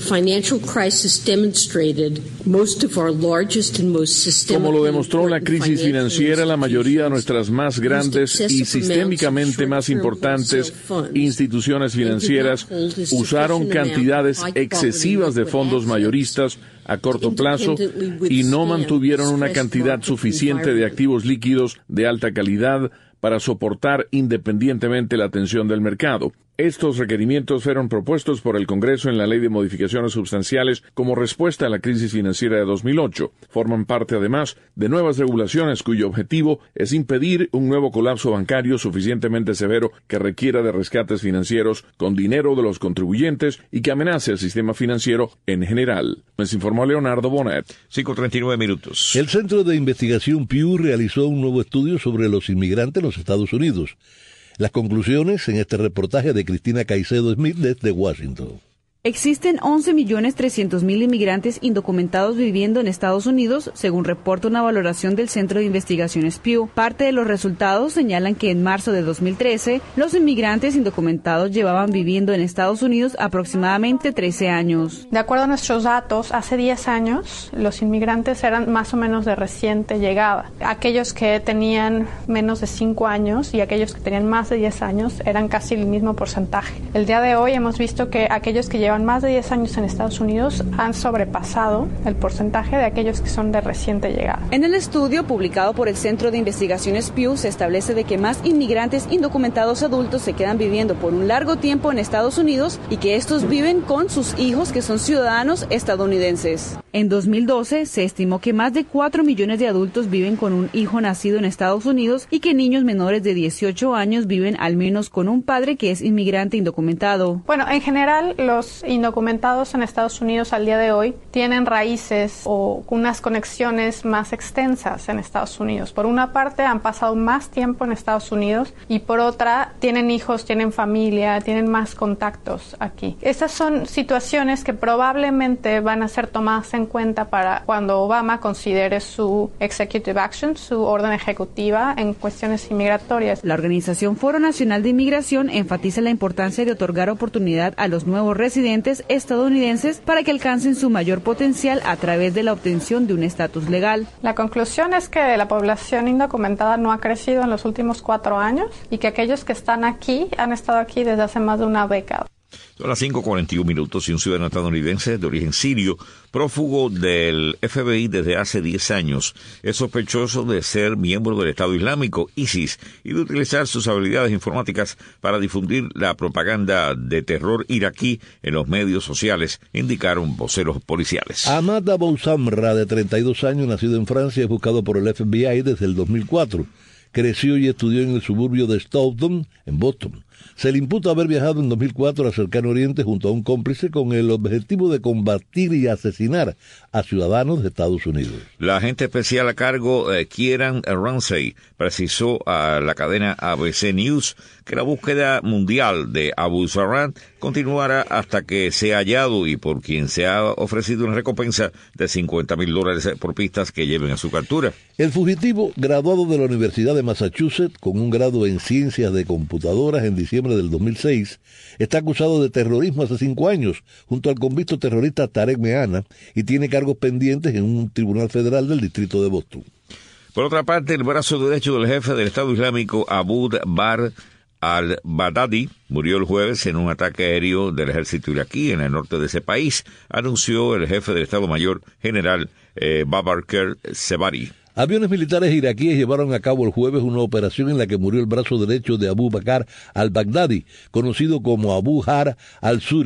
Como lo demostró la crisis financiera, la mayoría de nuestras más grandes y sistémicamente más importantes instituciones financieras usaron cantidades excesivas de fondos mayoristas a corto plazo y no mantuvieron una cantidad suficiente de activos líquidos de alta calidad para soportar independientemente la tensión del mercado. Estos requerimientos fueron propuestos por el Congreso en la Ley de Modificaciones Sustanciales como respuesta a la crisis financiera de dos mil ocho. Forman parte, además, de nuevas regulaciones cuyo objetivo es impedir un nuevo colapso bancario suficientemente severo que requiera de rescates financieros con dinero de los contribuyentes y que amenace el sistema financiero en general. Les informó Leonardo Bonet. cinco treinta y nueve minutos. El Centro de Investigación Pew realizó un nuevo estudio sobre los inmigrantes en los Estados Unidos. Las conclusiones en este reportaje de Cristina Caicedo Smith desde Washington. Existen once millones trescientos mil inmigrantes indocumentados viviendo en Estados Unidos, según reporta una valoración del Centro de Investigaciones Pew. Parte de los resultados señalan que en marzo de dos mil trece, los inmigrantes indocumentados llevaban viviendo en Estados Unidos aproximadamente trece años. De acuerdo a nuestros datos, hace diez años, los inmigrantes eran más o menos de reciente llegada. Aquellos que tenían menos de cinco años y aquellos que tenían más de diez años eran casi el mismo porcentaje. El día de hoy hemos visto que aquellos que llevan más de diez años en Estados Unidos han sobrepasado el porcentaje de aquellos que son de reciente llegada. En el estudio publicado por el Centro de Investigaciones Pew se establece de que más inmigrantes indocumentados adultos se quedan viviendo por un largo tiempo en Estados Unidos y que estos viven con sus hijos que son ciudadanos estadounidenses. En dos mil doce se estimó que más de cuatro millones de adultos viven con un hijo nacido en Estados Unidos y que niños menores de dieciocho años viven al menos con un padre que es inmigrante indocumentado. Bueno, en general los indocumentados en Estados Unidos al día de hoy tienen raíces o unas conexiones más extensas en Estados Unidos. Por una parte, han pasado más tiempo en Estados Unidos y por otra, tienen hijos, tienen familia, tienen más contactos aquí. Estas son situaciones que probablemente van a ser tomadas en cuenta para cuando Obama considere su executive action, su orden ejecutiva en cuestiones inmigratorias. La organización Foro Nacional de Inmigración enfatiza la importancia de otorgar oportunidad a los nuevos residentes estadounidenses para que alcancen su mayor potencial a través de la obtención de un estatus legal. La conclusión es que la población indocumentada no ha crecido en los últimos cuatro años y que aquellos que están aquí han estado aquí desde hace más de una década. Son las cinco cuarenta y uno minutos y un ciudadano estadounidense de origen sirio, prófugo del F B I desde hace diez años, es sospechoso de ser miembro del Estado Islámico, ISIS, y de utilizar sus habilidades informáticas para difundir la propaganda de terror iraquí en los medios sociales, indicaron voceros policiales. Ahmad Abou Samra, de treinta y dos años, nacido en Francia, es buscado por el F B I desde el dos mil cuatro. Creció y estudió en el suburbio de Stoughton, en Boston. Se le imputa haber viajado en dos mil cuatro al Cercano Oriente junto a un cómplice con el objetivo de combatir y asesinar a ciudadanos de Estados Unidos. La agente especial a cargo, eh, Kieran Ramsey, precisó a la cadena A B C News que la búsqueda mundial de Abu Samra continuará hasta que sea hallado y por quien se ha ofrecido una recompensa de cincuenta mil dólares por pistas que lleven a su captura. El fugitivo, graduado de la Universidad de Massachusetts con un grado en Ciencias de Computadoras en diciembre del dos mil seis, está acusado de terrorismo hace cinco años junto al convicto terrorista Tarek Meana y tiene cargos pendientes en un tribunal federal del distrito de Boston. Por otra parte, el brazo derecho del jefe del Estado Islámico, Abu Bakr al-Baghdadi, murió el jueves en un ataque aéreo del ejército iraquí en el norte de ese país, anunció el jefe del Estado Mayor General eh, Babakar Sebari. Aviones militares iraquíes llevaron a cabo el jueves una operación en la que murió el brazo derecho de Abu Bakr al-Baghdadi, conocido como Abu Har al-Suri,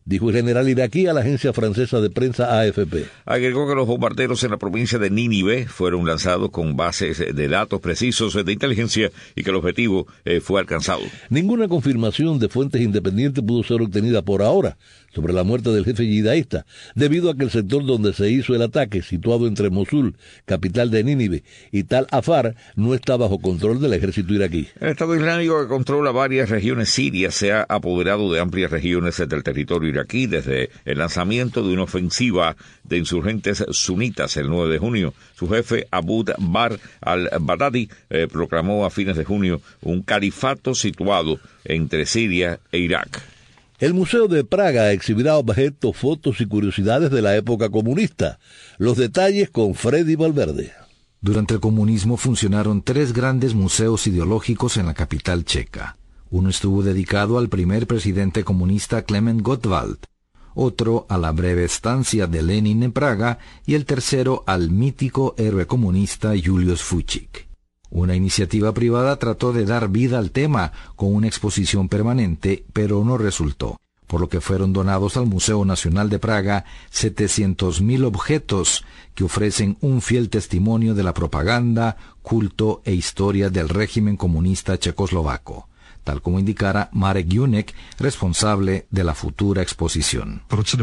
dijo el general iraquí a la agencia francesa de prensa A F P. Agregó que los bombarderos en la provincia de Nínive fueron lanzados con bases de datos precisos de inteligencia y que el objetivo eh, fue alcanzado. Ninguna confirmación de fuentes independientes pudo ser obtenida por ahora sobre la muerte del jefe yidaísta, debido a que el sector donde se hizo el ataque, situado entre Mosul, capital de Nínive, y Tal Afar, no está bajo control del ejército iraquí. El Estado Islámico, que controla varias regiones sirias, se ha apoderado de amplias regiones del territorio iraquí desde el lanzamiento de una ofensiva de insurgentes sunitas el nueve de junio. Su jefe, Abu Bakr al-Baghdadi, eh, proclamó a fines de junio un califato situado entre Siria e Irak. El Museo de Praga exhibirá objetos, fotos y curiosidades de la época comunista. Los detalles con Freddy Valverde. Durante el comunismo funcionaron tres grandes museos ideológicos en la capital checa. Uno estuvo dedicado al primer presidente comunista Klement Gottwald, otro a la breve estancia de Lenin en Praga y el tercero al mítico héroe comunista Julius Fučík. Una iniciativa privada trató de dar vida al tema con una exposición permanente, pero no resultó, por lo que fueron donados al Museo Nacional de Praga setecientos mil objetos que ofrecen un fiel testimonio de la propaganda, culto e historia del régimen comunista checoslovaco, tal como indicara Marek Junek, responsable de la futura exposición.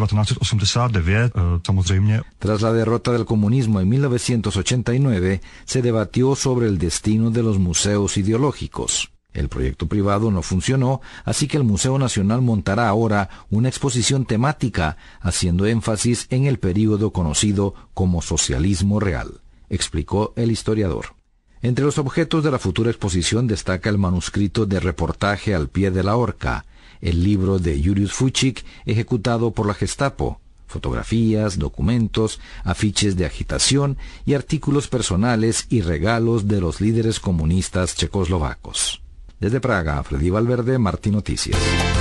Tras la derrota del comunismo en mil novecientos ochenta y nueve, se debatió sobre el destino de los museos ideológicos. El proyecto privado no funcionó, así que el Museo Nacional montará ahora una exposición temática, haciendo énfasis en el período conocido como socialismo real, explicó el historiador. Entre los objetos de la futura exposición destaca el manuscrito de reportaje al pie de la horca, el libro de Julius Fučík ejecutado por la Gestapo, fotografías, documentos, afiches de agitación y artículos personales y regalos de los líderes comunistas checoslovacos. Desde Praga, Freddy Valverde, Martí Noticias.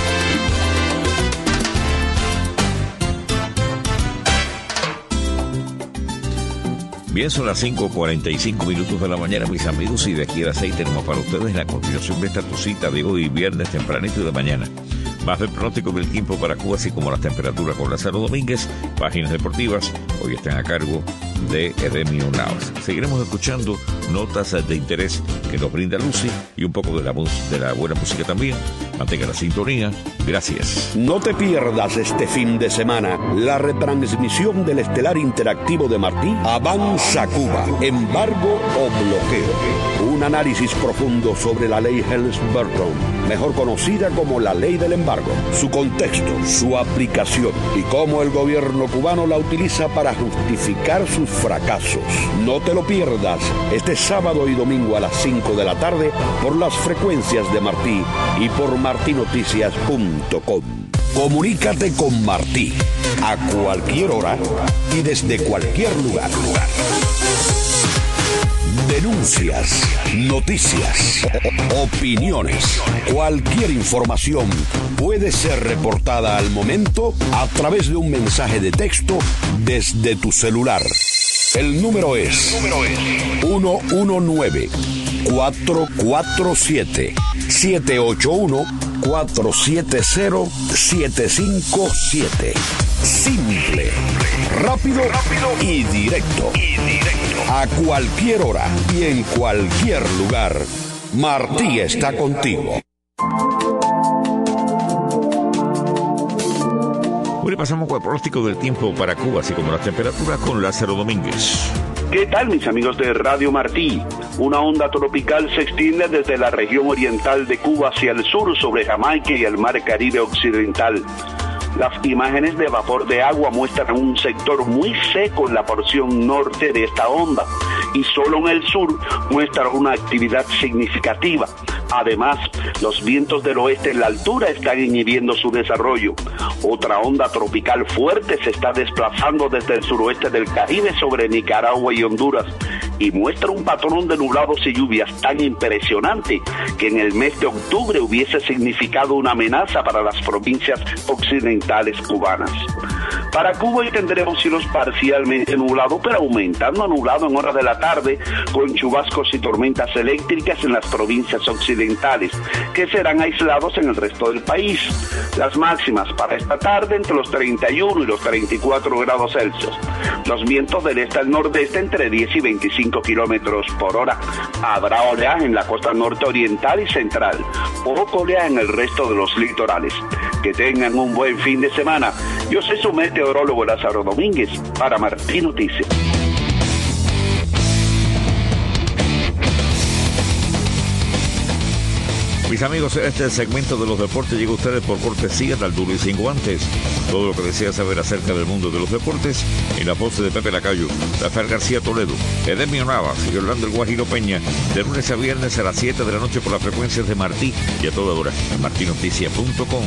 Bien, son las cinco cuarenta y cinco minutos de la mañana, mis amigos, y de aquí a las seis tenemos para ustedes la continuación de esta tu cita de hoy, viernes tempranito y de mañana. Más del pronóstico del tiempo para Cuba, así como las temperaturas con Lázaro Domínguez. Páginas deportivas hoy están a cargo de Edemio Naos. Seguiremos escuchando notas de interés que nos brinda Lucy y un poco de la, de la buena música también. Mantenga la sintonía. Gracias. No te pierdas este fin de semana la retransmisión del estelar interactivo de Martí, Avanza Cuba, embargo o bloqueo. Un análisis profundo sobre la ley Helms-Burton, mejor conocida como la ley del embargo, su contexto, su aplicación y cómo el gobierno cubano la utiliza para justificar sus fracasos. No te lo pierdas este sábado y domingo a las cinco de la tarde por las frecuencias de Martí y por martí noticias punto com. Comunícate con Martí a cualquier hora y desde cualquier lugar. Denuncias, noticias, opiniones, cualquier información puede ser reportada al momento a través de un mensaje de texto desde tu celular. El número es uno uno nueve, cuatro cuatro siete, siete ocho uno, cuatro siete cero, siete cinco siete. Simple, rápido, rápido y directo. Y directo. A cualquier hora y en cualquier lugar, Martí está contigo. Hoy pasamos con el pronóstico del tiempo para Cuba, así como las temperaturas con Lázaro Domínguez. ¿Qué tal, mis amigos de Radio Martí? Una onda tropical se extiende desde la región oriental de Cuba hacia el sur sobre Jamaica y el mar Caribe occidental. Las imágenes de vapor de agua muestran un sector muy seco en la porción norte de esta onda y solo en el sur muestra una actividad significativa. Además, los vientos del oeste en la altura están inhibiendo su desarrollo. Otra onda tropical fuerte se está desplazando desde el suroeste del Caribe sobre Nicaragua y Honduras y muestra un patrón de nublados y lluvias tan impresionante que en el mes de octubre hubiese significado una amenaza para las provincias occidentales cubanas. Para Cuba hoy tendremos cielos parcialmente nublados, pero aumentando a nublado en horas de la tarde, con chubascos y tormentas eléctricas en las provincias occidentales, que serán aislados en el resto del país. Las máximas para esta tarde entre los treinta y uno y los treinta y cuatro grados Celsius. Los vientos del este al nordeste entre diez y veinticinco kilómetros por hora. Habrá oleaje en la costa norte oriental y central, poco oleaje en el resto de los litorales. Que tengan un buen fin de semana. Yo soy su meteorólogo Lázaro Domínguez para Martí Noticias. Mis amigos, este segmento de los deportes llega a ustedes por cortesía de Al Duro y Sin Guantes. Todo lo que desea saber acerca del mundo de los deportes en la voz de Pepe Lacayo, Rafael García Toledo, Edemio Navas y Orlando El Guajiro Peña, de lunes a viernes a las siete de la noche por las frecuencias de Martí y a toda hora en martí noticias punto com.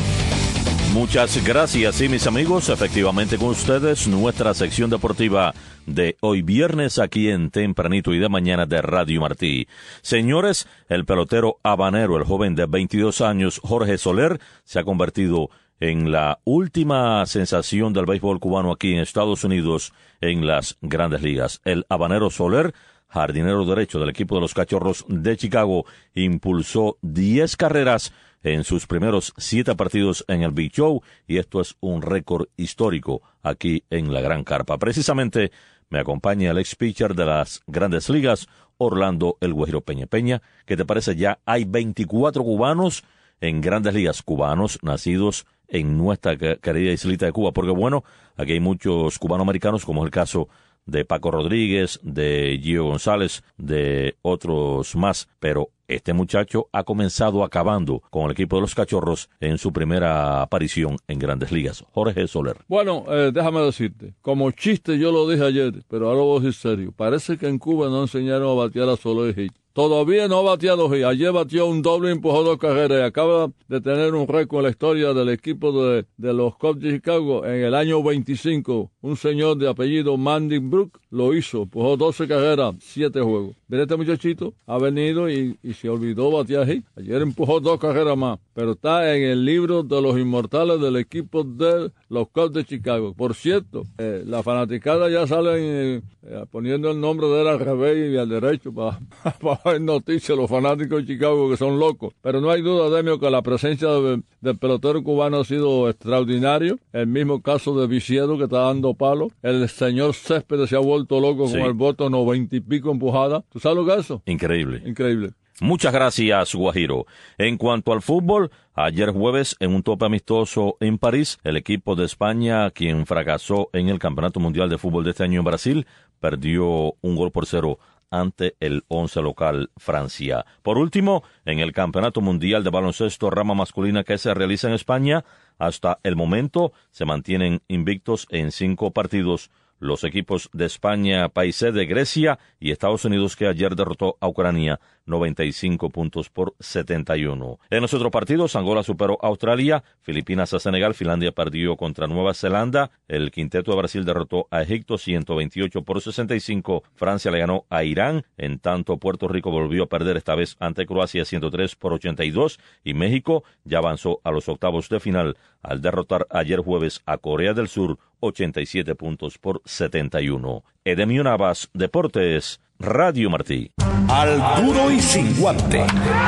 Muchas gracias, y mis amigos, efectivamente con ustedes, nuestra sección deportiva de hoy viernes aquí en Tempranito y de Mañana de Radio Martí. Señores, el pelotero habanero, el joven de veintidós años, Jorge Soler, se ha convertido en la última sensación del béisbol cubano aquí en Estados Unidos en las Grandes Ligas. El habanero Soler, jardinero derecho del equipo de los Cachorros de Chicago, impulsó diez carreras en sus primeros siete partidos en el Big Show, y esto es un récord histórico aquí en la Gran Carpa. Precisamente me acompaña el ex pitcher de las Grandes Ligas, Orlando El Guajiro Peña. Peña, ¿qué te parece? Ya hay veinticuatro cubanos en Grandes Ligas, cubanos nacidos en nuestra querida islita de Cuba, porque bueno, aquí hay muchos cubanoamericanos, como es el caso de Paco Rodríguez, de Gio González, de otros más, pero este muchacho ha comenzado acabando con el equipo de los Cachorros en su primera aparición en Grandes Ligas. Jorge Soler. Bueno, eh, déjame decirte, como chiste yo lo dije ayer, pero ahora lo voy a decir serio. Parece que en Cuba no enseñaron a batear a Soler hit. Todavía no ha bateado hit. Ayer batió un doble, empujó dos carreras y acaba de tener un récord en la historia del equipo de, de los Cubs de Chicago en el año veinticinco. Un señor de apellido Mandy Brook lo hizo, empujó doce carreras, siete juegos. Mira, este muchachito ha venido y, y se olvidó batear hit. Ayer empujó dos carreras más, pero está en el libro de los inmortales del equipo de los Cubs de Chicago. Por cierto, eh, la fanaticada ya salen eh, eh, poniendo el nombre de él al revés y al derecho para pa dar noticias los fanáticos de Chicago, que son locos. Pero no hay duda, Demio, que la presencia de, del pelotero cubano ha sido extraordinario. El mismo caso de Viciedo, que está dando palo. El señor Céspedes se ha vuelto loco, sí, con el voto noventa y pico empujada. ¿Tú sabes lo que es eso? Increíble. Increíble. Muchas gracias, Guajiro. En cuanto al fútbol, ayer jueves, en un tope amistoso en París, el equipo de España, quien fracasó en el Campeonato Mundial de Fútbol de este año en Brasil, perdió un gol por cero ante el once local Francia. Por último, en el Campeonato Mundial de Baloncesto rama masculina que se realiza en España, hasta el momento se mantienen invictos en cinco partidos los equipos de España, País C, de Grecia y Estados Unidos, que ayer derrotó a Ucrania noventa y cinco puntos por setenta y uno. En los otros partidos, Angola superó a Australia, Filipinas a Senegal, Finlandia perdió contra Nueva Zelanda, el quinteto de Brasil derrotó a Egipto ciento veintiocho por sesenta y cinco, Francia le ganó a Irán, en tanto Puerto Rico volvió a perder esta vez ante Croacia ciento tres por ochenta y dos, y México ya avanzó a los octavos de final al derrotar ayer jueves a Corea del Sur ochenta y siete puntos por setenta y uno. Edemio Navas, Deportes, Radio Martí. Al Duro y Sin Guante.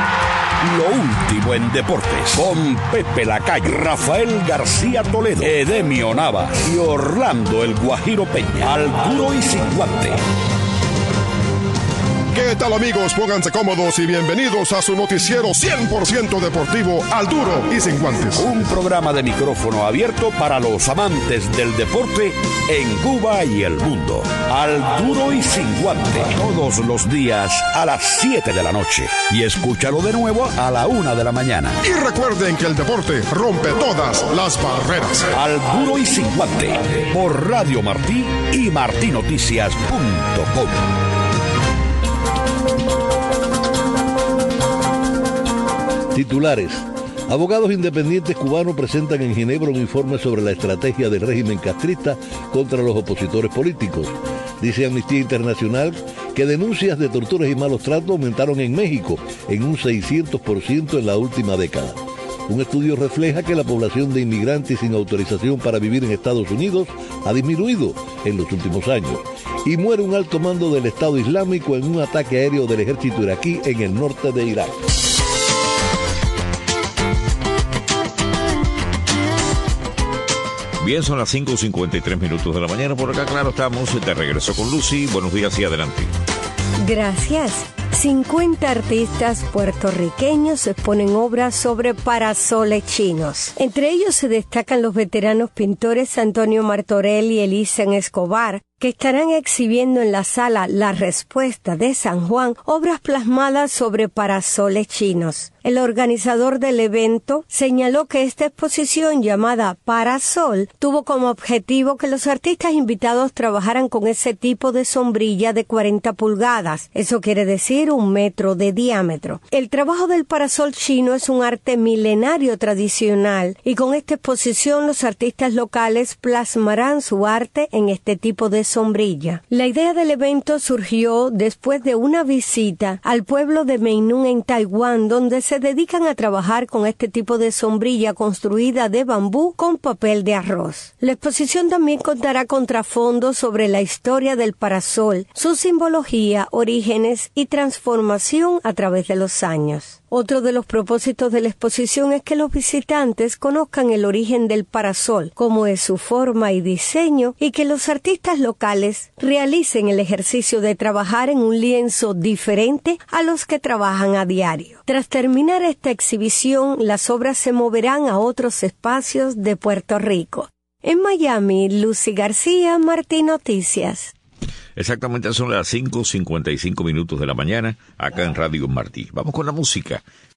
Lo último en deportes. Con Pepe Lacayo, Rafael García Toledo, Edemio Navas y Orlando El Guajiro Peña. Al Duro y Sin Guante. ¿Qué tal, amigos? Pónganse cómodos y bienvenidos a su noticiero cien por ciento deportivo, Al Duro y Sin Guantes. Un programa de micrófono abierto para los amantes del deporte en Cuba y el mundo. Al Duro y Sin Guante. Todos los días a las siete de la noche. Y escúchalo de nuevo a la una de la mañana. Y recuerden que el deporte rompe todas las barreras. Al Duro y Sin Guante. Por Radio Martí y martí noticias punto com. Titulares. Abogados independientes cubanos presentan en Ginebra un informe sobre la estrategia del régimen castrista contra los opositores políticos. Dice Amnistía Internacional que denuncias de torturas y malos tratos aumentaron en México en un seiscientos por ciento en la última década. Un estudio refleja que la población de inmigrantes sin autorización para vivir en Estados Unidos ha disminuido en los últimos años y muere un alto mando del Estado Islámico en un ataque aéreo del ejército iraquí en el norte de Irak. Bien, son las cinco cincuenta y tres minutos de la mañana. Por acá, claro, estamos de regreso con Lucy. Buenos días y adelante. Gracias. cincuenta artistas puertorriqueños exponen obras sobre parasoles chinos. Entre ellos se destacan los veteranos pintores Antonio Martorell y Elisen Escobar, que estarán exhibiendo en la sala La Respuesta de San Juan obras plasmadas sobre parasoles chinos. El organizador del evento señaló que esta exposición llamada Parasol tuvo como objetivo que los artistas invitados trabajaran con ese tipo de sombrilla de cuarenta pulgadas. Eso quiere decir un metro de diámetro. El trabajo del parasol chino es un arte milenario tradicional y con esta exposición los artistas locales plasmarán su arte en este tipo de sombrilla. La idea del evento surgió después de una visita al pueblo de Meinung en Taiwán, donde se dedican a trabajar con este tipo de sombrilla construida de bambú con papel de arroz. La exposición también contará con trasfondos sobre la historia del parasol, su simbología, orígenes y transformación a través de los años. Otro de los propósitos de la exposición es que los visitantes conozcan el origen del parasol, cómo es su forma y diseño, y que los artistas locales realicen el ejercicio de trabajar en un lienzo diferente a los que trabajan a diario. Tras terminar esta exhibición, las obras se moverán a otros espacios de Puerto Rico. En Miami, Lucy García, Martí Noticias. Exactamente, son las cinco cincuenta y cinco minutos de la mañana, acá en Radio Martí. Vamos con la música.